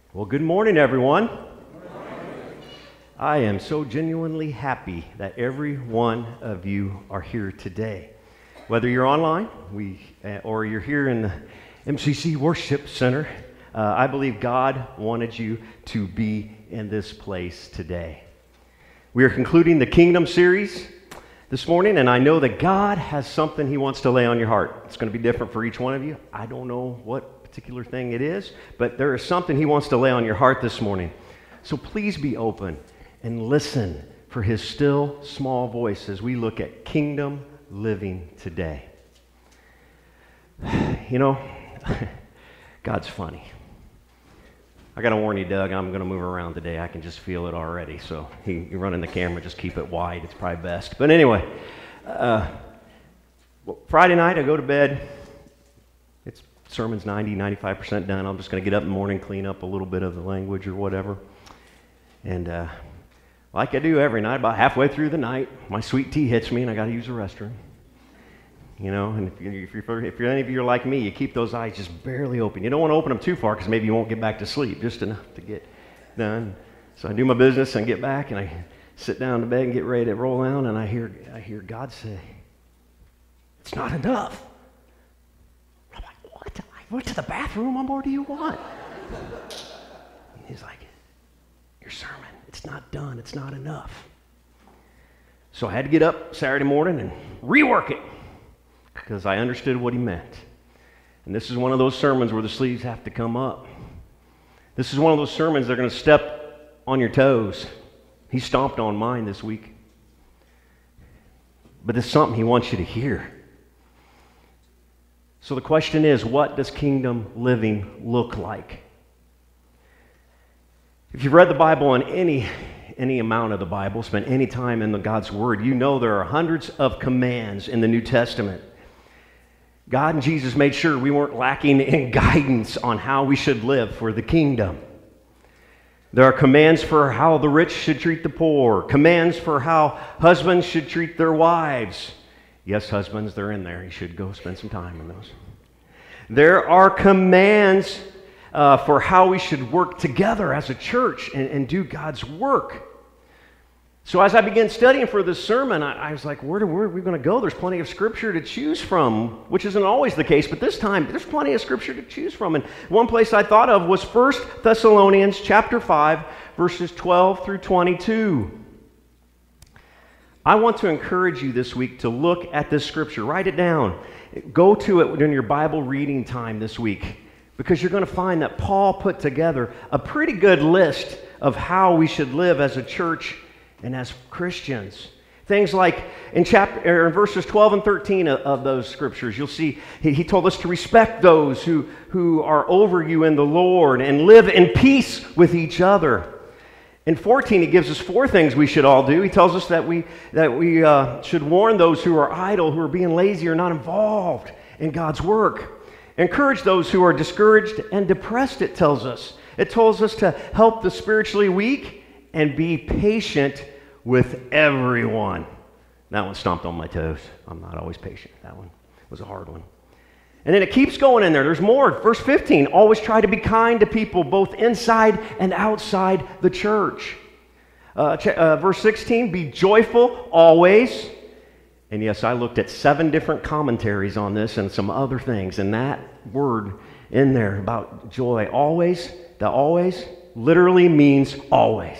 Well, good morning, everyone. I am so genuinely happy that every one of you are here today. Whether you're online or you're here in the MCC Worship Center, I believe God wanted you to be in this place today. We are concluding the Kingdom series this morning, and I know that God has something He wants to lay on your heart. It's going to be different for each one of you. I don't know what particular thing it is, but there is something He wants to lay on your heart this morning. So please be open and listen for His still small voice as we look at kingdom living today. You know, God's funny. I got to warn you, Doug, I'm going to move around today. I can just feel it already. So you're running the camera, just keep it wide. It's probably best. But anyway, Friday night I go to bed. Sermon's 95% done. I'm just going to get up in the morning, clean up a little bit of the language or whatever. And like I do every night, about halfway through the night, my sweet tea hits me and I got to use the restroom. You know, and if any of you are like me, you keep those eyes just barely open. You don't want to open them too far because maybe you won't get back to sleep, just enough to get done. So I do my business and get back and I sit down to bed and get ready to roll out, and I hear God say, "It's not enough." I went to the bathroom. What more do you want? He's like, "Your sermon, it's not done. It's not enough." So I had to get up Saturday morning and rework it because I understood what He meant. And this is one of those sermons where the sleeves have to come up. This is one of those sermons that are going to step on your toes. He stomped on mine this week. But it's something He wants you to hear. So the question is, what does kingdom living look like? If you've read the Bible and any amount of the Bible, spent any time in God's Word, you know there are hundreds of commands in the New Testament. God and Jesus made sure we weren't lacking in guidance on how we should live for the kingdom. There are commands for how the rich should treat the poor, commands for how husbands should treat their wives. Yes, husbands, they're in there. You should go spend some time in those. There are commands for how we should work together as a church and do God's work. So as I began studying for this sermon, I was like, where are we going to go? There's plenty of Scripture to choose from, which isn't always the case, but this time there's plenty of Scripture to choose from. And one place I thought of was 1 Thessalonians chapter 5, verses 12 through 22. I want to encourage you this week to look at this scripture. Write it down. Go to it during your Bible reading time this week, because you're going to find that Paul put together a pretty good list of how we should live as a church and as Christians. Things like in verses 12 and 13 of those scriptures, you'll see he told us to respect those who are over you in the Lord and live in peace with each other. In 14, he gives us 4 things we should all do. He tells us that we should warn those who are idle, who are being lazy, or not involved in God's work. Encourage those who are discouraged and depressed, it tells us. It tells us to help the spiritually weak and be patient with everyone. That one stomped on my toes. I'm not always patient. That one was a hard one. And then it keeps going in there. There's more. Verse 15, always try to be kind to people, both inside and outside the church. Verse 16, be joyful always. And yes, I looked at 7 different commentaries on this and some other things. And that word in there about joy, always, the always literally means always.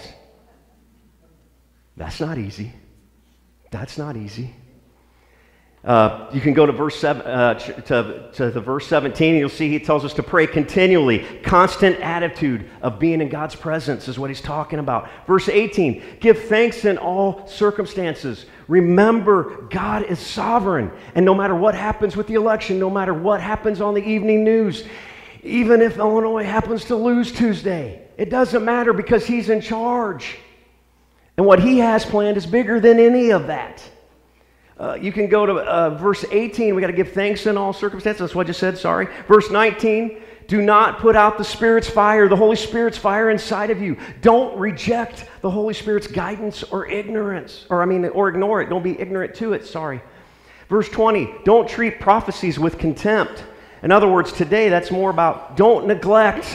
That's not easy. That's not easy. You can go to verse 7, to the verse 17, and you'll see he tells us to pray continually. Constant attitude of being in God's presence is what he's talking about. Verse 18, give thanks in all circumstances. Remember, God is sovereign, and no matter what happens with the election, no matter what happens on the evening news, even if Illinois happens to lose Tuesday, it doesn't matter because He's in charge. And what He has planned is bigger than any of that. You can go to verse 18. We got to give thanks in all circumstances. That's what I just said, sorry. Verse 19, do not put out the Spirit's fire, the Holy Spirit's fire inside of you. Don't reject the Holy Spirit's guidance or ignorance, or ignore it. Don't be ignorant to it, sorry. Verse 20, don't treat prophecies with contempt. In other words, today that's more about don't neglect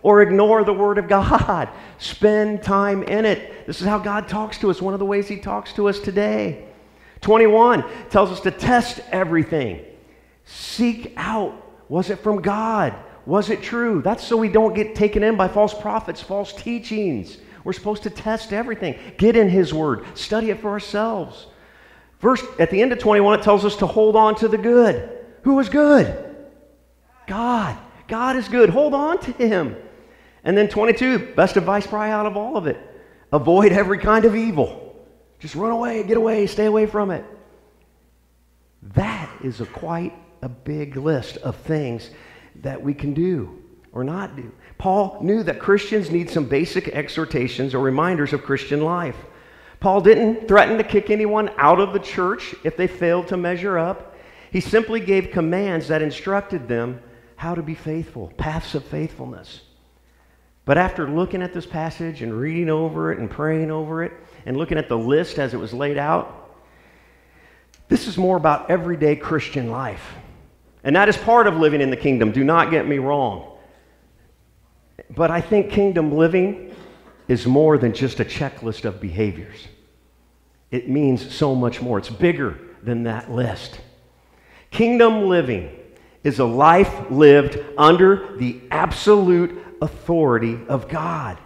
or ignore the Word of God. Spend time in it. This is how God talks to us, one of the ways He talks to us today. 21 tells us to test everything. Seek out, was it from God? Was it true? That's so we don't get taken in by false prophets, false teachings. We're supposed to test everything. Get in His Word. Study it for ourselves. First, at the end of 21, it tells us to hold on to the good. Who is good? God. God is good. Hold on to Him. And then 22, best advice probably out of all of it. Avoid every kind of evil. Just run away, get away, stay away from it. That is quite a big list of things that we can do or not do. Paul knew that Christians need some basic exhortations or reminders of Christian life. Paul didn't threaten to kick anyone out of the church if they failed to measure up. He simply gave commands that instructed them how to be faithful, paths of faithfulness. But after looking at this passage and reading over it and praying over it and looking at the list as it was laid out, this is more about everyday Christian life. And that is part of living in the kingdom. Do not get me wrong. But I think kingdom living is more than just a checklist of behaviors. It means so much more. It's bigger than that list. Kingdom living is a life lived under the absolute authority of God.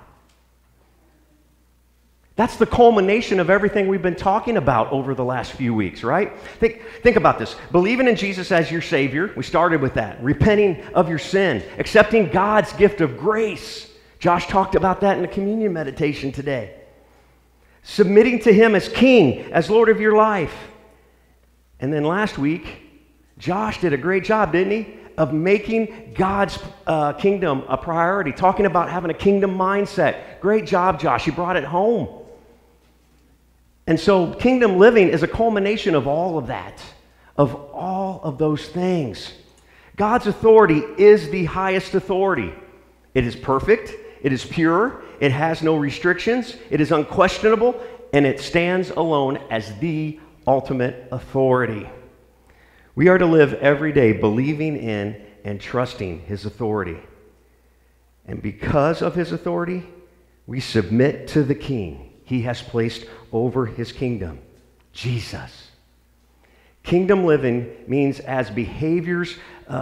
That's the culmination of everything we've been talking about over the last few weeks, right? Think about this. Believing in Jesus as your Savior, we started with that. Repenting of your sin, accepting God's gift of grace. Josh talked about that in the communion meditation today. Submitting to Him as King, as Lord of your life. And then last week, Josh did a great job, didn't he? Of making God's kingdom a priority, talking about having a kingdom mindset. Great job, Josh. You brought it home. And so kingdom living is a culmination of all of that, of all of those things. God's authority is the highest authority. It is perfect, it is pure, it has no restrictions, it is unquestionable, and it stands alone as the ultimate authority. We are to live every day believing in and trusting His authority. And because of His authority, we submit to the King He has placed over His kingdom, Jesus. Kingdom living means as behaviors,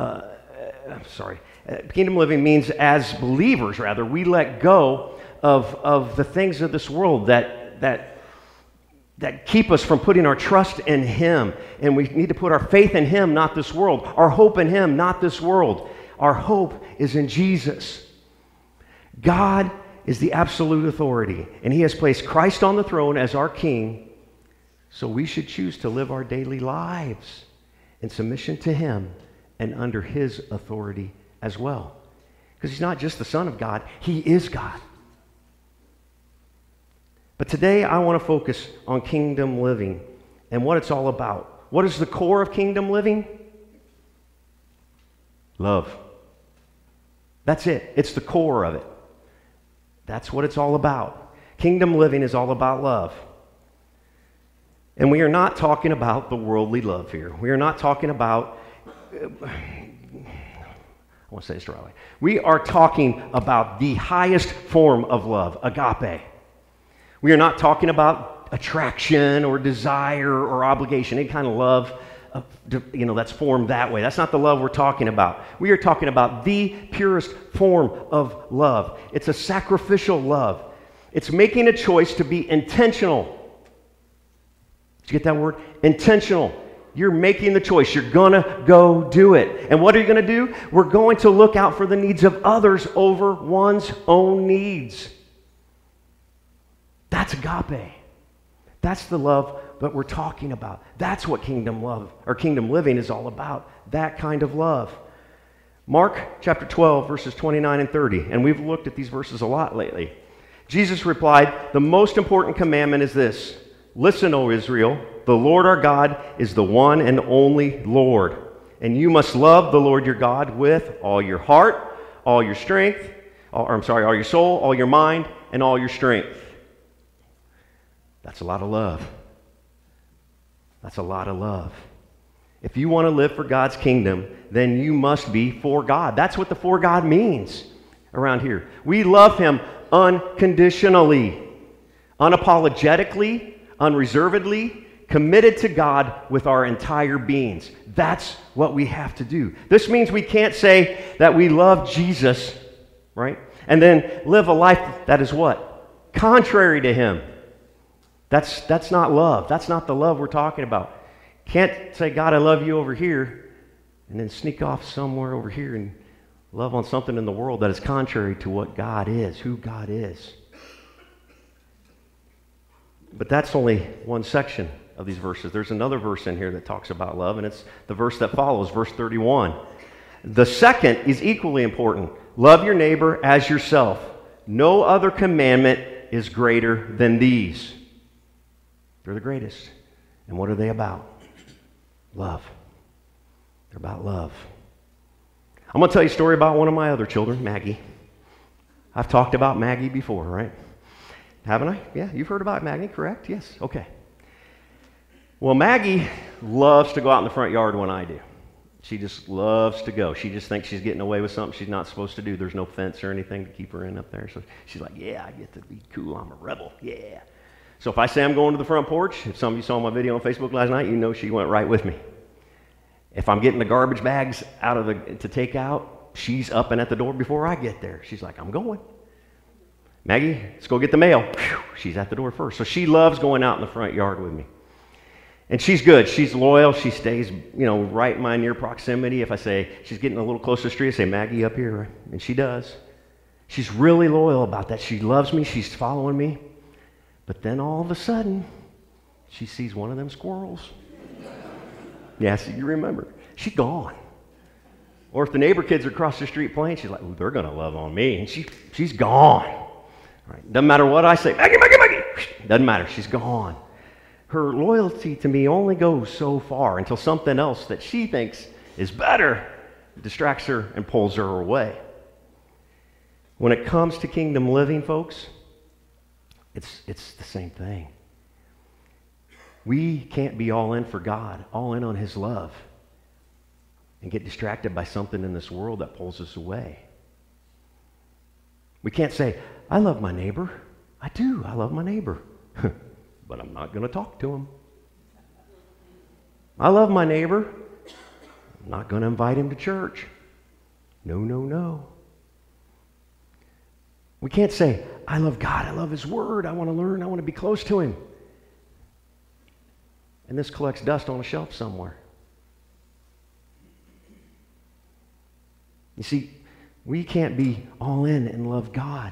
kingdom living means as believers, rather, we let go of the things of this world that keep us from putting our trust in Him. And we need to put our faith in Him, not this world. Our hope in Him, not this world. Our hope is in Jesus. God is the absolute authority, and He has placed Christ on the throne as our King, so we should choose to live our daily lives in submission to Him and under His authority as well. Because He's not just the Son of God, He is God. But today I want to focus on kingdom living and what it's all about. What is the core of kingdom living? Love. That's it. It's the core of it. That's what it's all about. Kingdom living is all about love. And we are not talking about the worldly love here. We are not talking about, I want to say this the right way. We are talking about the highest form of love, agape. We are not talking about attraction or desire or obligation, any kind of love that's formed that way. That's not the love we're talking about. We are talking about the purest form of love. It's a sacrificial love. It's making a choice to be intentional. Did you get that word? Intentional. You're making the choice. You're going to go do it. And what are you going to do? We're going to look out for the needs of others over one's own needs. That's agape. That's the love that we're talking about. That's what kingdom love or kingdom living is all about. That kind of love. Mark chapter 12, verses 29 and 30. And we've looked at these verses a lot lately. Jesus replied, "The most important commandment is this. Listen, O Israel, the Lord our God is the one and only Lord. And you must love the Lord your God with all your heart, all your strength, all your soul, all your mind, and all your strength." That's a lot of love. That's a lot of love. If you want to live for God's kingdom, then you must be for God. That's what the for God means. around here. We love him unconditionally, unapologetically, unreservedly, committed to God with our entire beings. That's what we have to do. This means we can't say that we love Jesus, right? And then live a life that is what? Contrary to him. That's not love. That's not the love we're talking about. Can't say, God, I love you over here, and then sneak off somewhere over here and love on something in the world that is contrary to what God is, who God is. But that's only one section of these verses. There's another verse in here that talks about love, and it's the verse that follows, verse 31. The second is equally important. Love your neighbor as yourself. No other commandment is greater than these. They're the greatest. And what are they about? Love. They're about love. I'm going to tell you a story about one of my other children, Maggie. I've talked about Maggie before, right? Haven't I? Yeah, you've heard about Maggie, correct? Yes, okay. Well, Maggie loves to go out in the front yard when I do. She just loves to go. She just thinks she's getting away with something she's not supposed to do. There's no fence or anything to keep her in up there. So she's like, yeah, I get to be cool. I'm a rebel. Yeah. So if I say I'm going to the front porch, if some of you saw my video on Facebook last night, you know she went right with me. If I'm getting the garbage bags out of to take out, she's up and at the door before I get there. She's like, I'm going. Maggie, let's go get the mail. Whew, she's at the door first. So she loves going out in the front yard with me. And she's good. She's loyal. She stays, right in my near proximity. If I say she's getting a little closer to the street, I say, Maggie, up here. And she does. She's really loyal about that. She loves me. She's following me. But then all of a sudden, she sees one of them squirrels. Yes, you remember. She's gone. Or if the neighbor kids are across the street playing, she's like, ooh, they're going to love on me. And she's gone. Right? Doesn't matter what I say. Maggie, Maggie, Maggie. Doesn't matter. She's gone. Her loyalty to me only goes so far until something else that she thinks is better distracts her and pulls her away. When it comes to kingdom living, folks, it's the same thing. We can't be all in for God, all in on his love, and get distracted by something in this world that pulls us away. We can't say, I love my neighbor. I do. I love my neighbor. But I'm not going to talk to him. I love my neighbor. I'm not going to invite him to church. No, no, no. We can't say, I love God. I love his word. I want to learn. I want to be close to him. And this collects dust on a shelf somewhere. You see, we can't be all in and love God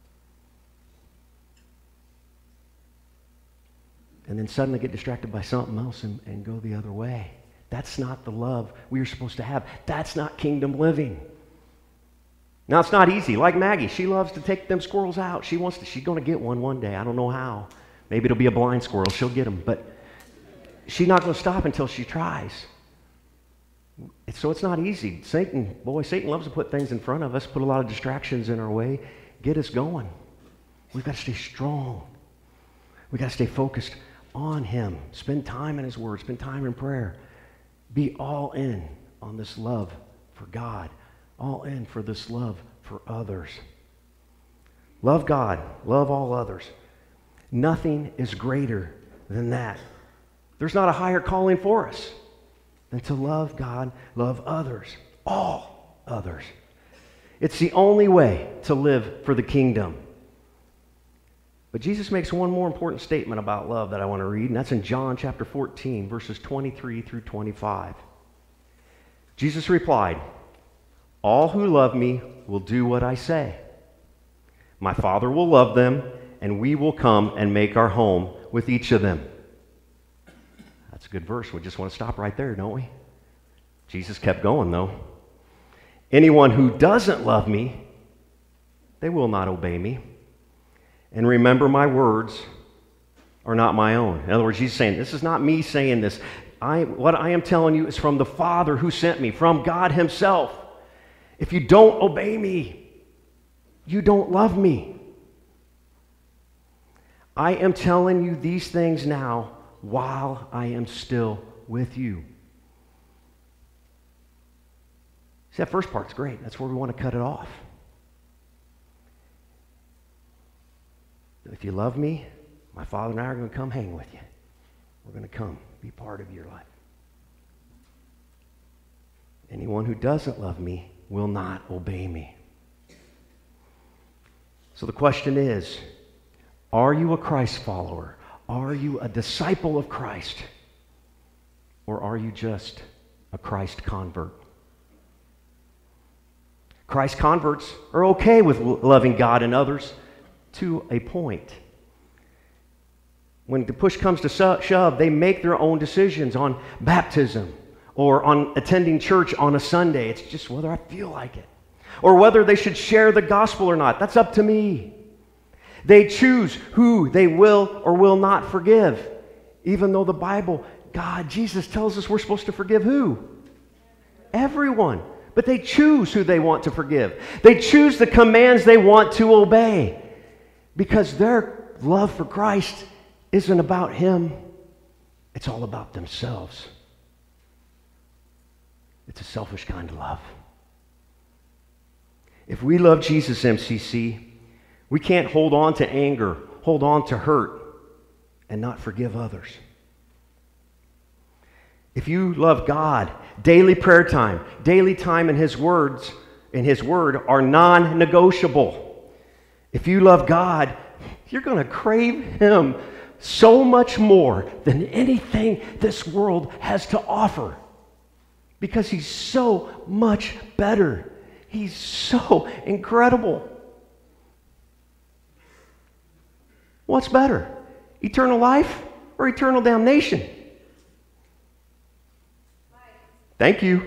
and then suddenly get distracted by something else and go the other way. That's not the love we are supposed to have. That's not kingdom living. Now, it's not easy. Like Maggie, she loves to take them squirrels out. She's going to get one day. I don't know how. Maybe it'll be a blind squirrel. She'll get them. But she's not going to stop until she tries. So it's not easy. Satan loves to put things in front of us, put a lot of distractions in our way, get us going. We've got to stay strong. We've got to stay focused on him. Spend time in his word. Spend time in prayer. Be all in on this love for God. All in for this love for others. Love God. Love all others. Nothing is greater than that. There's not a higher calling for us than to love God, love others, all others. It's the only way to live for the kingdom. But Jesus makes one more important statement about love that I want to read, and that's in John chapter 14, verses 23 through 25. Jesus replied, all who love me will do what I say. My Father will love them, and we will come and make our home with each of them. That's a good verse. We just want to stop right there, don't we? Jesus kept going, though. Anyone who doesn't love me, they will not obey me. And remember, my words are not my own. In other words, Jesus is saying, this is not me saying this. What I am telling you is from the Father who sent me, from God himself. If you don't obey me, you don't love me. I am telling you these things now while I am still with you. See, that first part's great. That's where we want to cut it off. If you love me, my Father and I are going to come hang with you. We're going to come be part of your life. Anyone who doesn't love me will not obey me. So the question is, are you a Christ follower? Are you a disciple of Christ? Or are you just a Christ convert? Christ converts are okay with loving God and others to a point. When the push comes to shove, they make their own decisions on baptism or on attending church on a Sunday. It's just whether I feel like it. Or whether they should share the gospel or not. That's up to me. They choose who they will or will not forgive. Even though the Bible, God, Jesus tells us we're supposed to forgive who? Everyone. But they choose who they want to forgive. They choose the commands they want to obey. Because their love for Christ isn't about Him. It's all about themselves. It's a selfish kind of love. If we love Jesus, MCC, we can't hold on to anger, hold on to hurt, and not forgive others. If you love God, daily prayer time, daily time in His Word are non-negotiable. If you love God, you're going to crave Him so much more than anything this world has to offer. Because He's so much better. He's so incredible. What's better? Eternal life or eternal damnation? Thank you.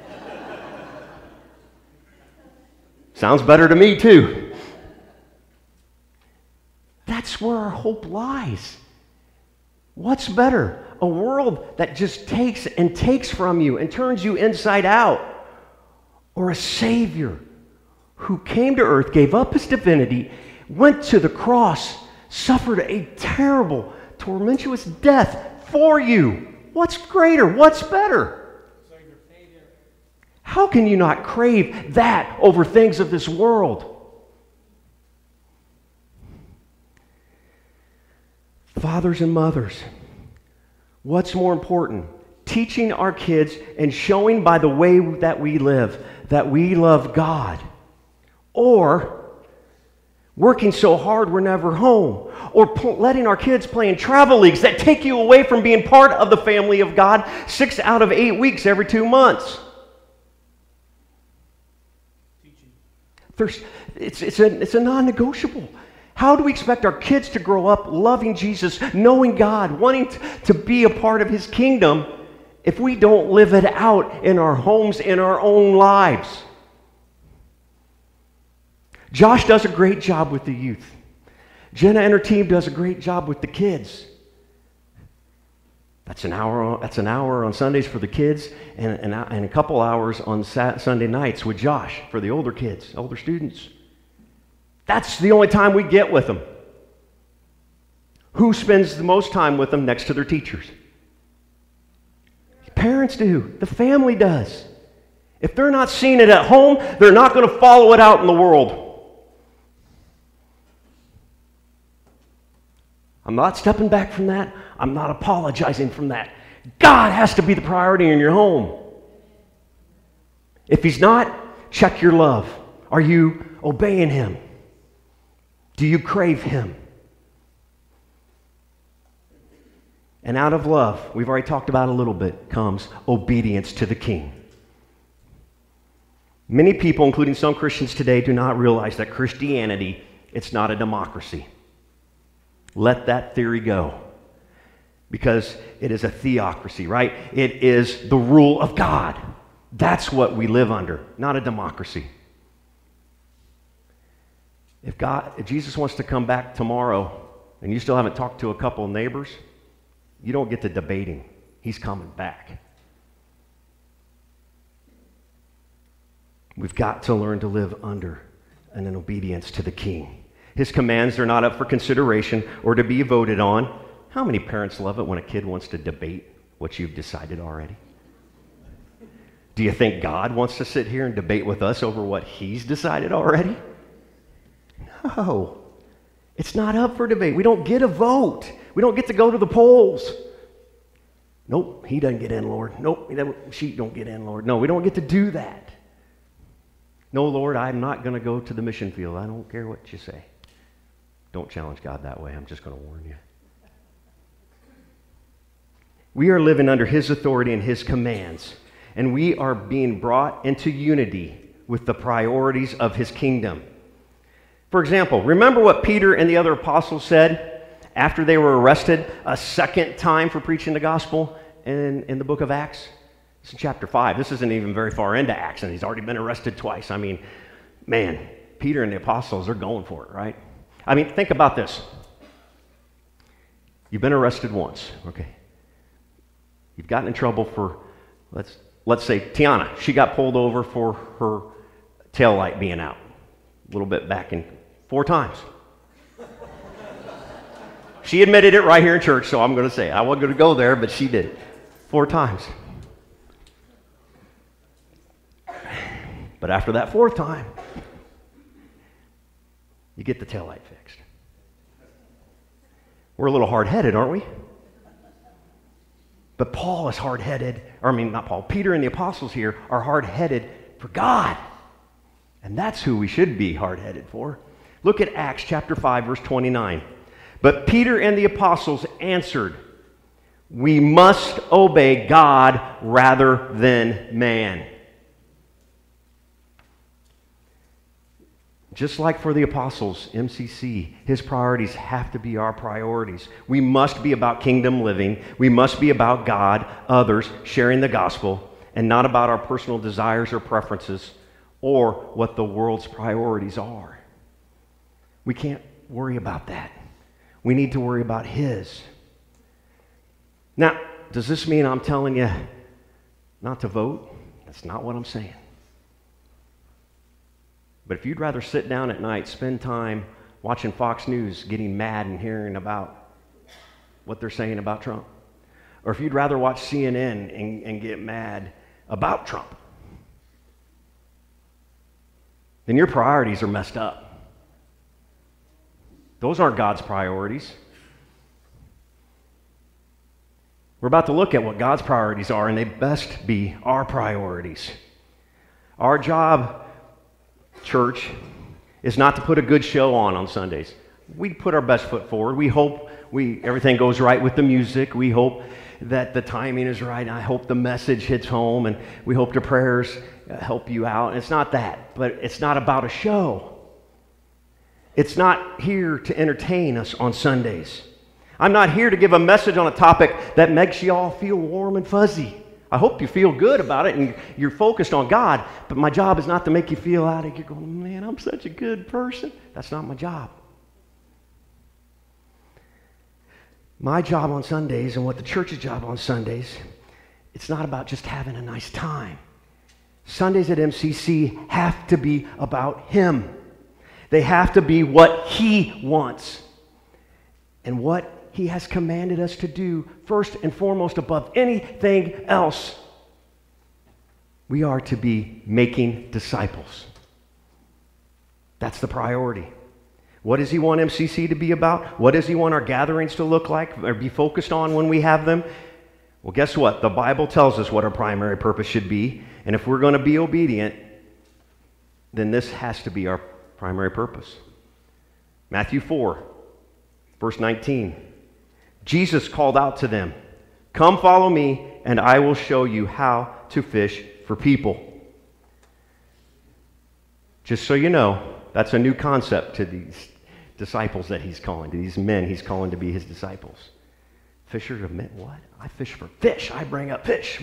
Sounds better to me too. That's where our hope lies. What's better? A world that just takes and takes from you and turns you inside out? Or a Savior who came to earth, gave up His divinity, went to the cross, suffered a terrible, tormentuous death for you? What's greater? What's better? How can you not crave that over things of this world? Fathers and mothers, what's more important? Teaching our kids and showing by the way that we live that we love God, or working so hard we're never home, or letting our kids play in travel leagues that take you away from being part of the family of God 6 out of 8 weeks every 2 months. It's a non-negotiable. How do we expect our kids to grow up loving Jesus, knowing God, wanting to be a part of His kingdom if we don't live it out in our homes, in our own lives? Josh does a great job with the youth. Jenna and her team does a great job with the kids. That's an hour on Sundays for the kids and a couple hours on Sunday nights with Josh for the older kids, older students. That's the only time we get with them. Who spends the most time with them next to their teachers? Parents do. The family does. If they're not seeing it at home, they're not going to follow it out in the world. I'm not stepping back from that. I'm not apologizing from that. God has to be the priority in your home. If He's not, check your love. Are you obeying Him? Do you crave Him? And out of love, we've already talked about a little bit, comes obedience to the King. Many people, including some Christians today, do not realize that Christianity, it's not a democracy. Let that theory go. Because it is a theocracy, right? It is the rule of God. That's what we live under, not a democracy. If Jesus wants to come back tomorrow, and you still haven't talked to a couple of neighbors, you don't get to debating. He's coming back. We've got to learn to live under and in obedience to the King. His commands are not up for consideration or to be voted on. How many parents love it when a kid wants to debate what you've decided already? Do you think God wants to sit here and debate with us over what He's decided already? No. It's not up for debate. We don't get a vote. We don't get to go to the polls. Nope, he doesn't get in, Lord. Nope, she don't get in, Lord. No, we don't get to do that. No, Lord, I'm not going to go to the mission field. I don't care what you say. Don't challenge God that way. I'm just going to warn you. We are living under his authority and his commands, and we are being brought into unity with the priorities of his kingdom. For example, remember what Peter and the other apostles said after they were arrested a second time for preaching the gospel in the book of Acts? It's in chapter 5. This isn't even very far into Acts, and he's already been arrested twice. I mean, man, Peter and the apostles are going for it, right? I mean, think about this. You've been arrested once, okay? You've gotten in trouble for, let's say, Tiana. She got pulled over for her taillight being out. A little bit back in 4 times. She admitted it right here in church, so I'm going to say it. I wasn't going to go there, but she did it 4 times. But after that 4th time, you get the taillight fixed. We're a little hard-headed, aren't we? But Paul is hard-headed, not Paul, Peter and the apostles here are hard-headed for God. And that's who we should be hard-headed for. Look at Acts chapter 5, verse 29. But Peter and the apostles answered, "We must obey God rather than man." Just like for the apostles, MCC, his priorities have to be our priorities. We must be about kingdom living. We must be about God, others, sharing the gospel, and not about our personal desires or preferences or what the world's priorities are. We can't worry about that. We need to worry about his. Now, does this mean I'm telling you not to vote? That's not what I'm saying. But if you'd rather sit down at night, spend time watching Fox News, getting mad and hearing about what they're saying about Trump, or if you'd rather watch CNN and get mad about Trump, then your priorities are messed up. Those aren't God's priorities. We're about to look at what God's priorities are, and they best be our priorities. Our job, church, is not to put a good show on Sundays. We put our best foot forward. We hope everything goes right with the music. We hope that the timing is right. I hope the message hits home, and we hope the prayers help you out. And it's not that, but it's not about a show. It's not here to entertain us on Sundays. I'm not here to give a message on a topic that makes you all feel warm and fuzzy. I hope you feel good about it and you're focused on God, but my job is not to make you feel out of, you're going, man, I'm such a good person. That's not my job. My job on Sundays and what the church's job on Sundays, it's not about just having a nice time. Sundays at MCC have to be about him. They have to be what he wants and what he has commanded us to do first and foremost above anything else. We are to be making disciples. That's the priority. What does he want MCC to be about? What does he want our gatherings to look like or be focused on when we have them? Well, guess what? The Bible tells us what our primary purpose should be. And if we're going to be obedient, then this has to be our primary purpose. Matthew 4, verse 19. Jesus called out to them, "Come follow me, and I will show you how to fish for people." Just so you know, that's a new concept to these disciples that he's calling, to these men he's calling to be his disciples. Fishers of men, what? I fish for fish. I bring up fish.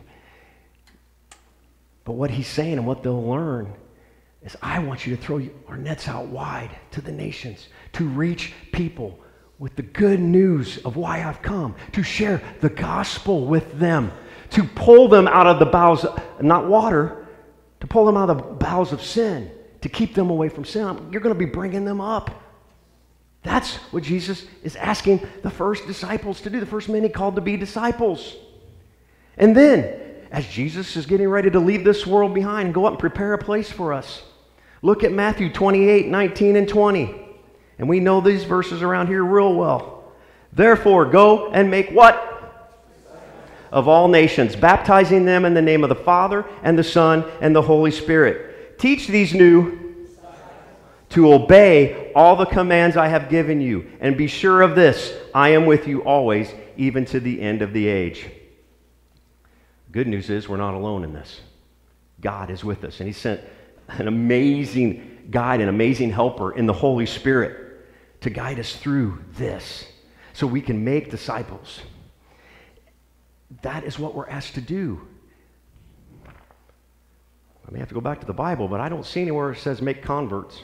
But what he's saying and what they'll learn is, I want you to throw our nets out wide to the nations, to reach people with the good news of why I've come, to share the gospel with them, to pull them out of the bowels, not water, to pull them out of the bowels of sin, to keep them away from sin. You're going to be bringing them up. That's what Jesus is asking the first disciples to do, the first men he called to be disciples. And then, as Jesus is getting ready to leave this world behind and go up and prepare a place for us, look at Matthew 28, 19 and 20. And we know these verses around here real well. Therefore, go and make what? Of all nations, baptizing them in the name of the Father and the Son and the Holy Spirit. Teach these new to obey all the commands I have given you. And be sure of this, I am with you always, even to the end of the age. Good news is we're not alone in this. God is with us. And He sent an amazing guide, an amazing helper in the Holy Spirit to guide us through this so we can make disciples. That is what we're asked to do. I may have to go back to the Bible, but I don't see anywhere it says make converts.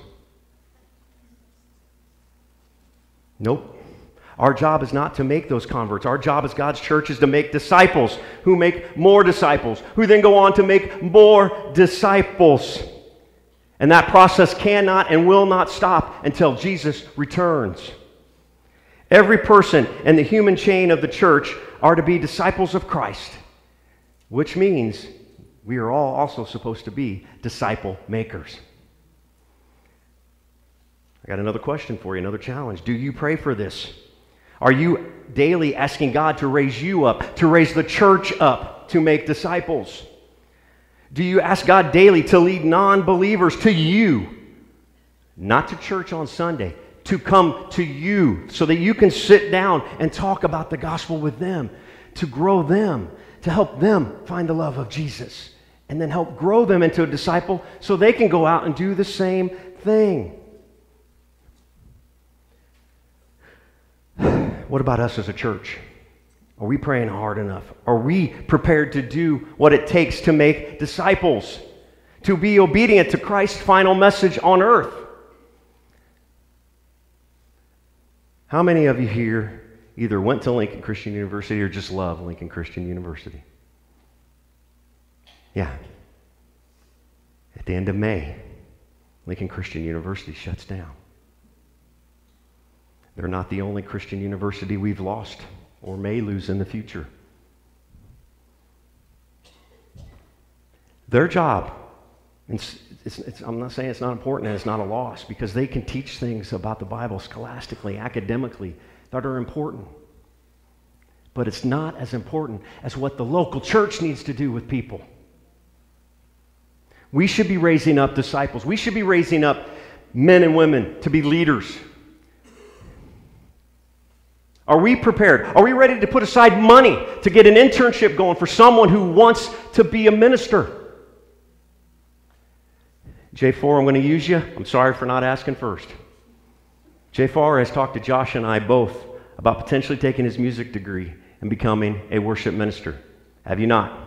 Nope. Our job is not to make those converts. Our job as God's church is to make disciples who make more disciples, who then go on to make more disciples. And that process cannot and will not stop until Jesus returns. Every person in the human chain of the church are to be disciples of Christ, which means we are all also supposed to be disciple makers. I got another question for you, another challenge. Do you pray for this? Are you daily asking God to raise you up, to raise the church up, to make disciples? Do you ask God daily to lead non-believers to you, not to church on Sunday, to come to you so that you can sit down and talk about the gospel with them, to grow them, to help them find the love of Jesus, and then help grow them into a disciple so they can go out and do the same thing? What about us as a church? Are we praying hard enough? Are we prepared to do what it takes to make disciples? To be obedient to Christ's final message on earth? How many of you here either went to Lincoln Christian University or just love Lincoln Christian University? Yeah. At the end of May, Lincoln Christian University shuts down. They're not the only Christian university we've lost or may lose in the future. Their job, I'm not saying it's not important and it's not a loss, because they can teach things about the Bible scholastically, academically, that are important. But it's not as important as what the local church needs to do with people. We should be raising up disciples. We should be raising up men and women to be leaders. Are we prepared? Are we ready to put aside money to get an internship going for someone who wants to be a minister? J4, I'm going to use you. I'm sorry for not asking first. J4 has talked to Josh and I both about potentially taking his music degree and becoming a worship minister. Have you not?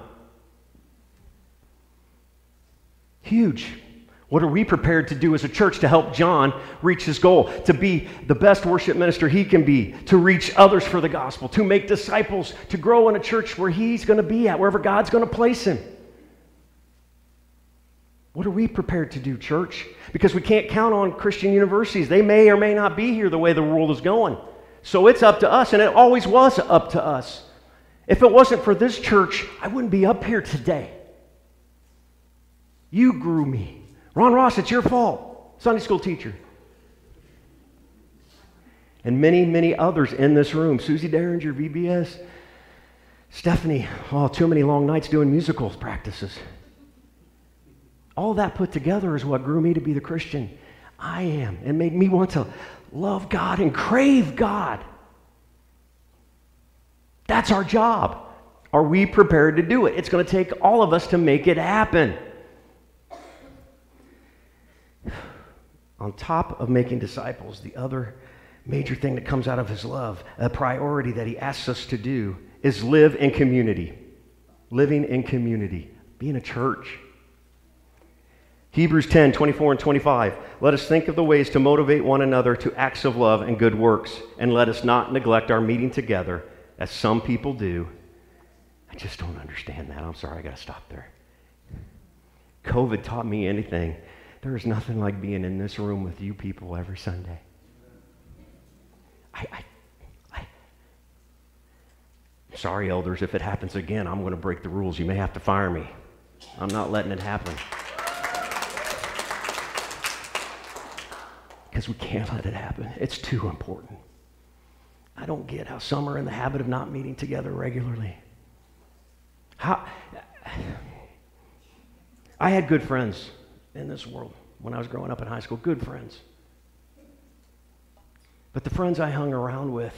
Huge. What are we prepared to do as a church to help John reach his goal? To be the best worship minister he can be, to reach others for the gospel, to make disciples, to grow in a church where he's going to be at, wherever God's going to place him. What are we prepared to do, church? Because we can't count on Christian universities. They may or may not be here the way the world is going. So it's up to us, and it always was up to us. If it wasn't for this church, I wouldn't be up here today. You grew me. Ron Ross, it's your fault. Sunday school teacher. And many, many others in this room. Susie Derringer, VBS. Stephanie, too many long nights doing musicals practices. All that put together is what grew me to be the Christian I am and made me want to love God and crave God. That's our job. Are we prepared to do it? It's going to take all of us to make it happen. On top of making disciples, the other major thing that comes out of his love, a priority that he asks us to do, is live in community. Living in community. Being a church. Hebrews 10, 24 and 25. Let us think of the ways to motivate one another to acts of love and good works, and let us not neglect our meeting together, as some people do. I just don't understand that. I'm sorry, I got to stop there. COVID taught me anything. There is nothing like being in this room with you people every Sunday. Sorry, elders, if it happens again, I'm going to break the rules. You may have to fire me. I'm not letting it happen. because we can't let it happen. It's too important. I don't get how some are in the habit of not meeting together regularly. I had good friends in this world when I was growing up in high school, good friends. But the friends I hung around with,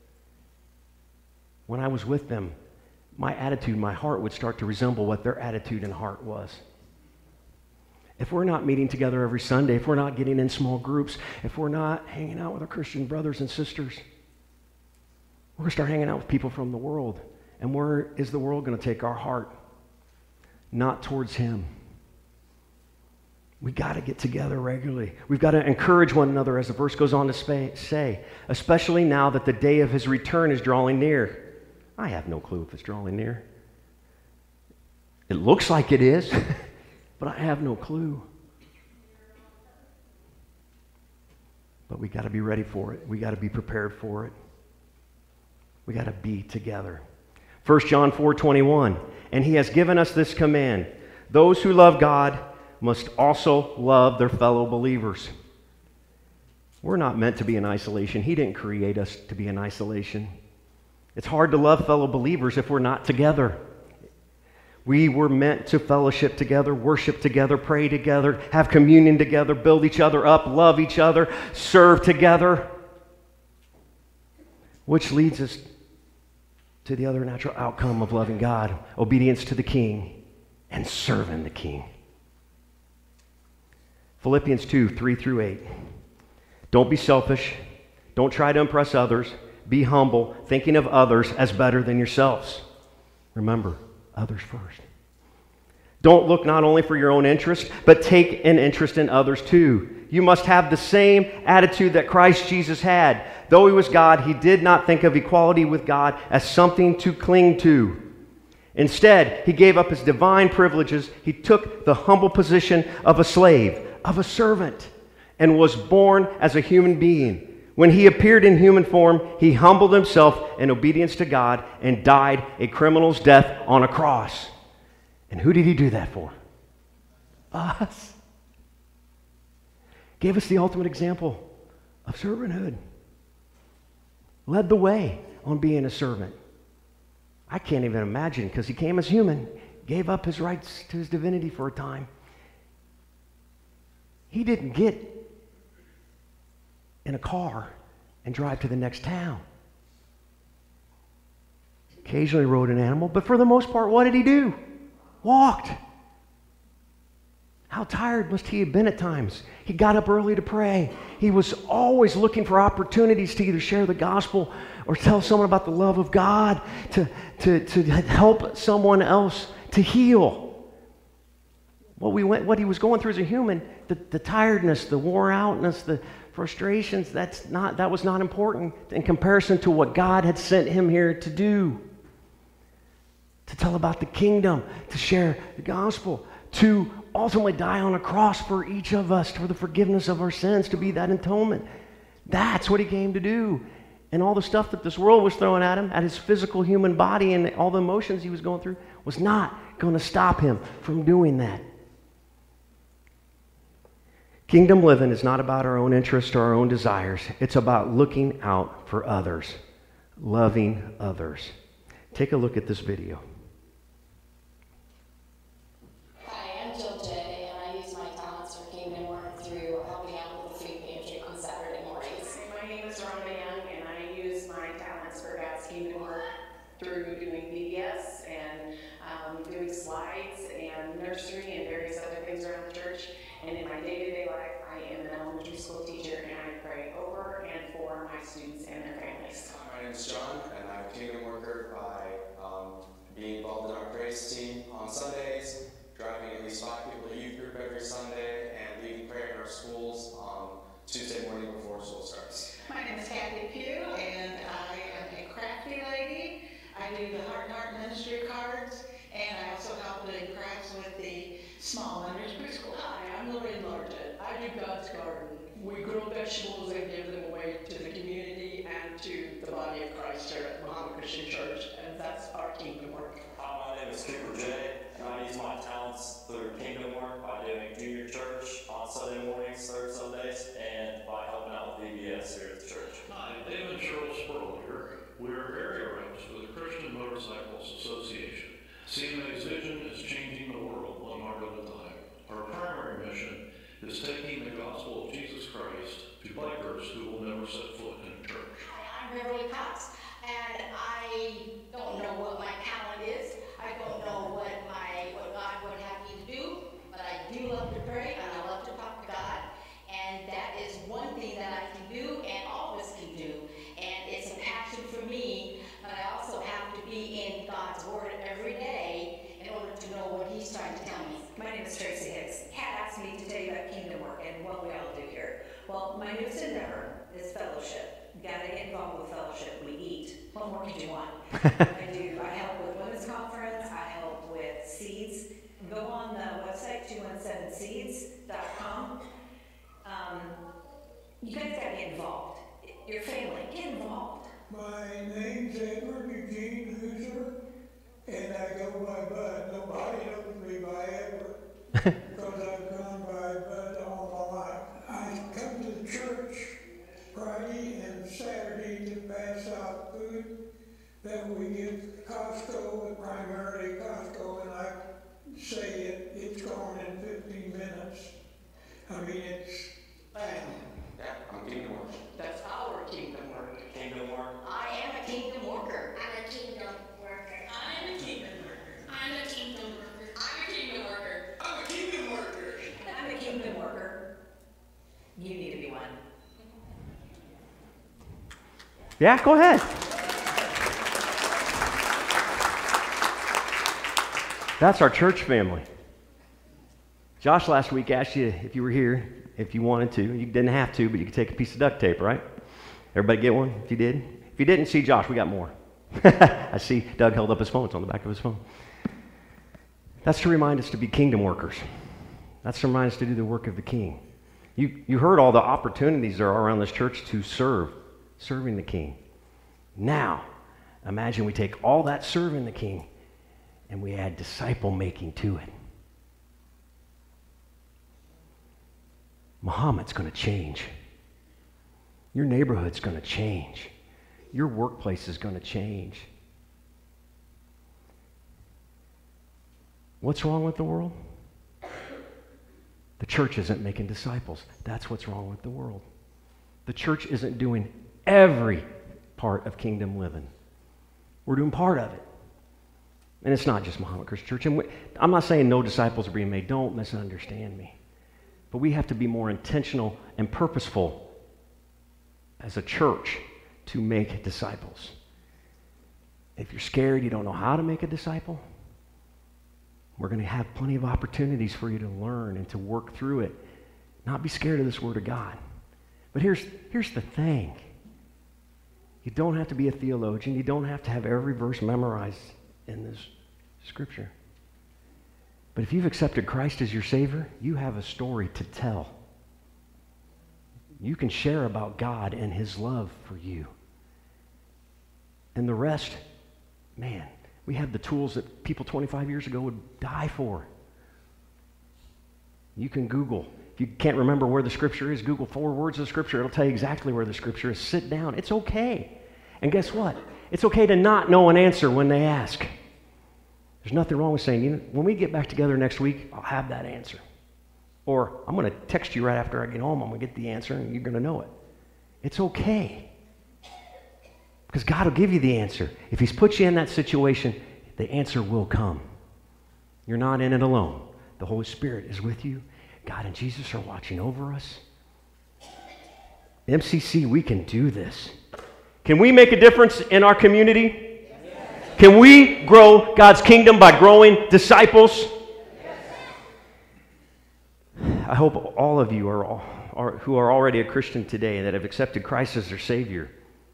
when I was with them, my attitude, my heart would start to resemble what their attitude and heart was. If we're not meeting together every Sunday, if we're not getting in small groups, if we're not hanging out with our Christian brothers and sisters, we're going to start hanging out with people from the world. And where is the world going to take our heart? Not towards Him. We got to get together regularly. We've got to encourage one another, as the verse goes on to say, especially now that the day of His return is drawing near. I have no clue if it's drawing near. It looks like it is, but I have no clue. But we got to be ready for it. We got to be prepared for it. We got to be together. 1 John 4:21, and He has given us this command: those who love God must also love their fellow believers. We're not meant to be in isolation. He didn't create us to be in isolation. It's hard to love fellow believers if we're not together. We were meant to fellowship together, worship together, pray together, have communion together, build each other up, love each other, serve together. Which leads us to the other natural outcome of loving God: obedience to the King and serving the King. Philippians 2:3-8. Don't be selfish. Don't try to impress others. Be humble, thinking of others as better than yourselves. Remember, others first. Don't look not only for your own interest, but take an interest in others too. You must have the same attitude that Christ Jesus had. Though He was God, He did not think of equality with God as something to cling to. Instead, He gave up His divine privileges. He took the humble position of a slave, of a servant, and was born as a human being. When He appeared in human form, He humbled Himself in obedience to God and died a criminal's death on a cross. And who did He do that for? Us. Gave us the ultimate example of servanthood. Led the way on being a servant. I can't even imagine, because He came as human, gave up His rights to His divinity for a time. He didn't get in a car and drive to the next town. Occasionally rode an animal, but for the most part, what did He do? Walked. How tired must He have been at times? He got up early to pray. He was always looking for opportunities to either share the gospel or tell someone about the love of God, to help someone else, to heal. What he was going through as a human, the tiredness, the wore outness, the frustrations, that was not important in comparison to what God had sent him here to do. To tell about the kingdom, to share the gospel, to ultimately die on a cross for each of us, for the forgiveness of our sins, to be that atonement. That's what he came to do. And all the stuff that this world was throwing at him, at his physical human body and all the emotions he was going through, was not going to stop him from doing that. Kingdom living is not about our own interests or our own desires. It's about looking out for others, loving others. Take a look at this video. Hi, I'm Jill J, and I use my talents for kingdom work through helping out with the food pantry on Saturday mornings. My name is Rhonda Young, and I use my talents for God's kingdom work through doing VBS and doing slides and nursery and various other things around the church. And in my day-to-day life, I am an elementary school teacher, and I pray over and for my students and their families. My name is John, and I'm a kingdom worker by being involved in our praise team on Sundays, driving at least 5 people to youth group every Sunday, and leading prayer in our schools on Tuesday morning before school starts. My name is Kathy Pugh, and I am a crafty lady. I do the Heart and Heart Ministry cards, and I also help doing crafts with the small Leonard's preschool. Hi, I'm Lorraine Largent. I do God's Garden. We grow vegetables and give them away to the community and to the body of Christ here at Muhammad Christian Church, and that's our kingdom work. Hi, my name is Cooper J, and I use my talents through kingdom work by doing junior church on Sunday mornings, third Sundays, and by helping guys here at the church. Hi, David and Cheryl Sperl here. We are area reps for the Christian Motorcycles Association. CMA's vision is changing the world one heart at a time. Our primary mission is taking the gospel of Jesus Christ to bikers who will never set foot in a church. Hi, I'm Beverly Cox, and I don't know what my talent is. I don't know what God would have me to do, but I do love to pray and I love to talk to God. And that is one thing that I can do and all of us can do. And it's a passion for me, but I also have to be in God's Word every day in order to know what He's trying to tell me. My name is Tracy Hicks. Kat asked me to tell you about kingdom work and what we all do here. Well, my newest endeavor is fellowship. You gotta get involved with fellowship. We eat. What more could you want? I help with women's conference. I help with seeds. Go on the website, 217seeds.com. You guys gotta get involved. Your family, get involved. My name's Edward Eugene Hooser, and I go by Bud. Nobody knows me by Edward, because I've gone by Bud all my life. I come to the church Friday and Saturday to pass out food that we give Costco, primarily Costco, and I say it's gone in 15 minutes. I mean, it's bam. Yeah, I'm Kingdom Work. That's our kingdom work. Kingdom work. I am a kingdom worker. I'm a kingdom worker. I'm a kingdom worker. I'm a kingdom worker. I'm a kingdom worker. I'm a kingdom worker. I'm a kingdom worker. You need to be one. Yeah, go ahead. That's our church family. Josh last week asked you if you were here, if you wanted to. You didn't have to, but you could take a piece of duct tape, right? Everybody get one if you did? If you didn't see Josh, we got more. I see Doug held up his phone. It's on the back of his phone. That's to remind us to be kingdom workers. That's to remind us to do the work of the King. You heard all the opportunities there are around this church to serving the King. Now, imagine we take all that serving the King and we add disciple making to it. Muhammad's going to change. Your neighborhood's going to change. Your workplace is going to change. What's wrong with the world? The church isn't making disciples. That's what's wrong with the world. The church isn't doing every part of kingdom living. We're doing part of it. And it's not just Muhammad Christian Church. And I'm not saying no disciples are being made. Don't misunderstand me. But we have to be more intentional and purposeful as a church to make disciples. If you're scared, you don't know how to make a disciple, we're going to have plenty of opportunities for you to learn and to work through it. Not be scared of this Word of God. But here's the thing. You don't have to be a theologian. You don't have to have every verse memorized in this Scripture. But if you've accepted Christ as your Savior, you have a story to tell. You can share about God and His love for you. And the rest, man, we have the tools that people 25 years ago would die for. You can Google. If you can't remember where the Scripture is, Google 4 words of Scripture. It'll tell you exactly where the Scripture is. Sit down. It's okay. And guess what? It's okay to not know an answer when they ask. There's nothing wrong with saying, when we get back together next week, I'll have that answer. Or I'm going to text you right after I get home. I'm going to get the answer and you're going to know it. It's okay. Because God will give you the answer. If He's put you in that situation, the answer will come. You're not in it alone. The Holy Spirit is with you. God and Jesus are watching over us. MCC, we can do this. Can we make a difference in our community? Can we grow God's kingdom by growing disciples? I hope all of you who are already a Christian today that have accepted Christ as their Savior,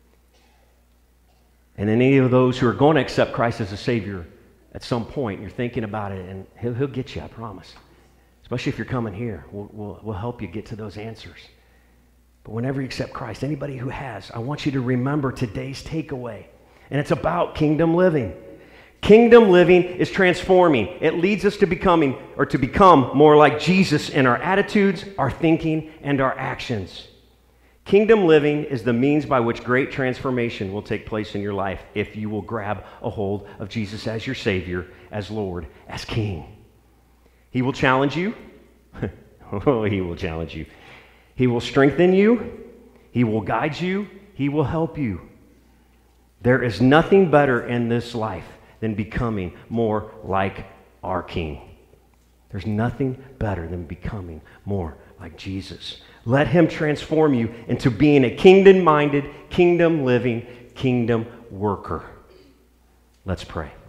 and any of those who are going to accept Christ as a Savior at some point, you're thinking about it, and He'll get you, I promise. Especially if you're coming here. We'll help you get to those answers. But whenever you accept Christ, anybody who has, I want you to remember today's takeaway. And it's about kingdom living. Kingdom living is transforming. It leads us to become more like Jesus in our attitudes, our thinking, and our actions. Kingdom living is the means by which great transformation will take place in your life if you will grab a hold of Jesus as your Savior, as Lord, as King. He will challenge you. Oh, he will challenge you. He will strengthen you. He will guide you. He will help you. There is nothing better in this life than becoming more like our King. There's nothing better than becoming more like Jesus. Let him transform you into being a kingdom-minded, kingdom-living, kingdom worker. Let's pray.